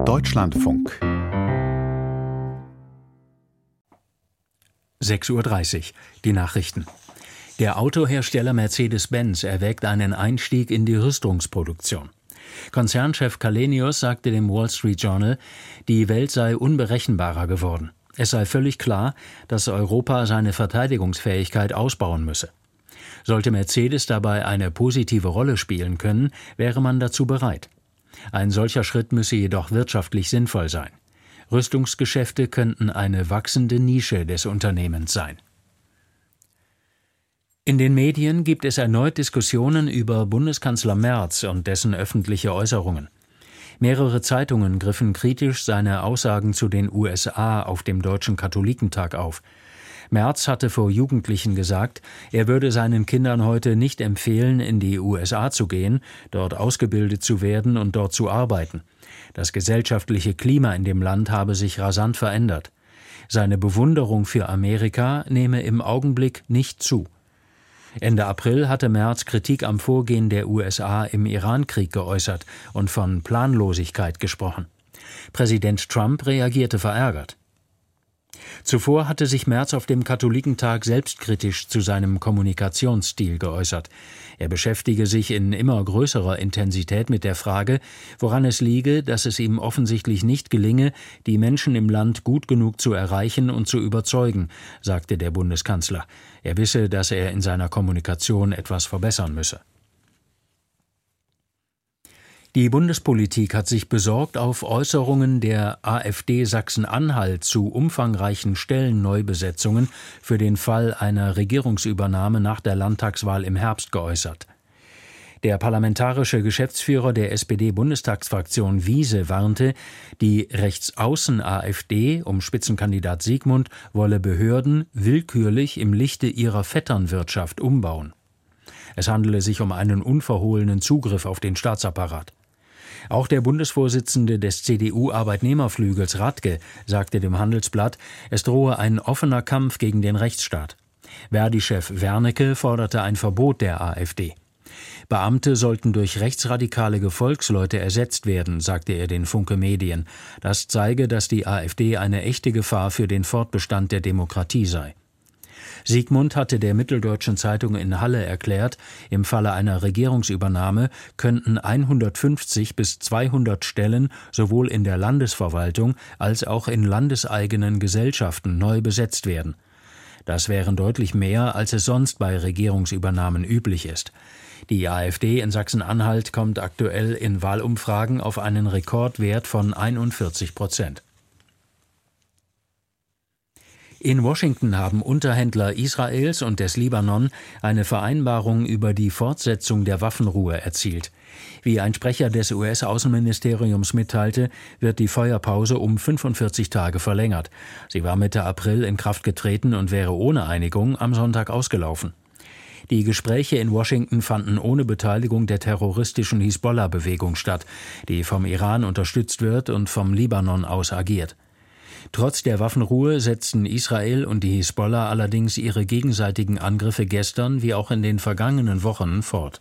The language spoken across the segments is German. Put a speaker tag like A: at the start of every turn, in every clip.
A: Deutschlandfunk
B: 6:30 Uhr, die Nachrichten. Der Autohersteller Mercedes-Benz erwägt einen Einstieg in die Rüstungsproduktion. Konzernchef Källenius sagte dem Wall Street Journal, die Welt sei unberechenbarer geworden. Es sei völlig klar, dass Europa seine Verteidigungsfähigkeit ausbauen müsse. Sollte Mercedes dabei eine positive Rolle spielen können, wäre man dazu bereit. Ein solcher Schritt müsse jedoch wirtschaftlich sinnvoll sein. Rüstungsgeschäfte könnten eine wachsende Nische des Unternehmens sein. In den Medien gibt es erneut Diskussionen über Bundeskanzler Merz und dessen öffentliche Äußerungen. Mehrere Zeitungen griffen kritisch seine Aussagen zu den USA auf dem Deutschen Katholikentag auf. Merz hatte vor Jugendlichen gesagt, er würde seinen Kindern heute nicht empfehlen, in die USA zu gehen, dort ausgebildet zu werden und dort zu arbeiten. Das gesellschaftliche Klima in dem Land habe sich rasant verändert. Seine Bewunderung für Amerika nehme im Augenblick nicht zu. Ende April hatte Merz Kritik am Vorgehen der USA im Iran-Krieg geäußert und von Planlosigkeit gesprochen. Präsident Trump reagierte verärgert. Zuvor hatte sich Merz auf dem Katholikentag selbstkritisch zu seinem Kommunikationsstil geäußert. Er beschäftige sich in immer größerer Intensität mit der Frage, woran es liege, dass es ihm offensichtlich nicht gelinge, die Menschen im Land gut genug zu erreichen und zu überzeugen, sagte der Bundeskanzler. Er wisse, dass er in seiner Kommunikation etwas verbessern müsse. Die Bundespolitik hat sich besorgt auf Äußerungen der AfD Sachsen-Anhalt zu umfangreichen Stellenneubesetzungen für den Fall einer Regierungsübernahme nach der Landtagswahl im Herbst geäußert. Der parlamentarische Geschäftsführer der SPD-Bundestagsfraktion Wiese warnte, die Rechtsaußen-AfD um Spitzenkandidat Siegmund wolle Behörden willkürlich im Lichte ihrer Vetternwirtschaft umbauen. Es handele sich um einen unverhohlenen Zugriff auf den Staatsapparat. Auch der Bundesvorsitzende des CDU-Arbeitnehmerflügels Radke sagte dem Handelsblatt, es drohe ein offener Kampf gegen den Rechtsstaat. Verdi-Chef Wernicke forderte ein Verbot der AfD. Beamte sollten durch rechtsradikale Gefolgsleute ersetzt werden, sagte er den Funke Medien. Das zeige, dass die AfD eine echte Gefahr für den Fortbestand der Demokratie sei. Siegmund hatte der Mitteldeutschen Zeitung in Halle erklärt, im Falle einer Regierungsübernahme könnten 150 bis 200 Stellen sowohl in der Landesverwaltung als auch in landeseigenen Gesellschaften neu besetzt werden. Das wären deutlich mehr, als es sonst bei Regierungsübernahmen üblich ist. Die AfD in Sachsen-Anhalt kommt aktuell in Wahlumfragen auf einen Rekordwert von 41%. In Washington haben Unterhändler Israels und des Libanon eine Vereinbarung über die Fortsetzung der Waffenruhe erzielt. Wie ein Sprecher des US-Außenministeriums mitteilte, wird die Feuerpause um 45 Tage verlängert. Sie war Mitte April in Kraft getreten und wäre ohne Einigung am Sonntag ausgelaufen. Die Gespräche in Washington fanden ohne Beteiligung der terroristischen Hisbollah-Bewegung statt, die vom Iran unterstützt wird und vom Libanon aus agiert. Trotz der Waffenruhe setzten Israel und die Hisbollah allerdings ihre gegenseitigen Angriffe gestern wie auch in den vergangenen Wochen fort.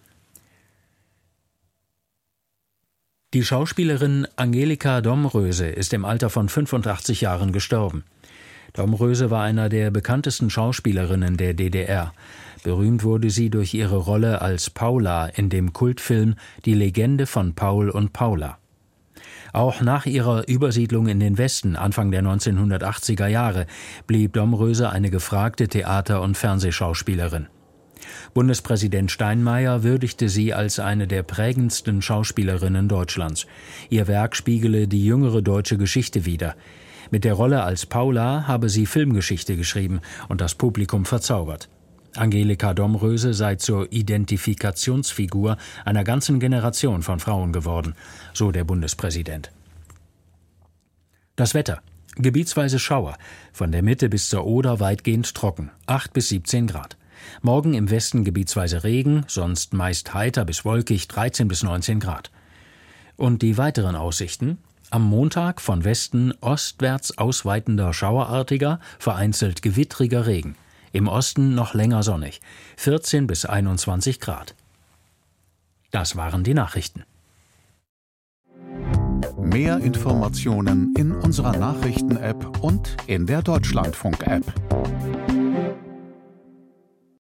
B: Die Schauspielerin Angelika Domröse ist im Alter von 85 Jahren gestorben. Domröse war einer der bekanntesten Schauspielerinnen der DDR. Berühmt wurde sie durch ihre Rolle als Paula in dem Kultfilm Die Legende von Paul und Paula. Auch nach ihrer Übersiedlung in den Westen Anfang der 1980er Jahre blieb Domröse eine gefragte Theater- und Fernsehschauspielerin. Bundespräsident Steinmeier würdigte sie als eine der prägendsten Schauspielerinnen Deutschlands. Ihr Werk spiegele die jüngere deutsche Geschichte wider. Mit der Rolle als Paula habe sie Filmgeschichte geschrieben und das Publikum verzaubert. Angelika Domröse sei zur Identifikationsfigur einer ganzen Generation von Frauen geworden, so der Bundespräsident. Das Wetter. Gebietsweise Schauer, von der Mitte bis zur Oder weitgehend trocken, 8 bis 17 Grad. Morgen im Westen gebietsweise Regen, sonst meist heiter bis wolkig, 13 bis 19 Grad. Und die weiteren Aussichten? Am Montag von Westen ostwärts ausweitender schauerartiger, vereinzelt gewittriger Regen. Im Osten noch länger sonnig, 14 bis 21 Grad. Das waren die Nachrichten.
A: Mehr Informationen in unserer Nachrichten-App und in der Deutschlandfunk-App.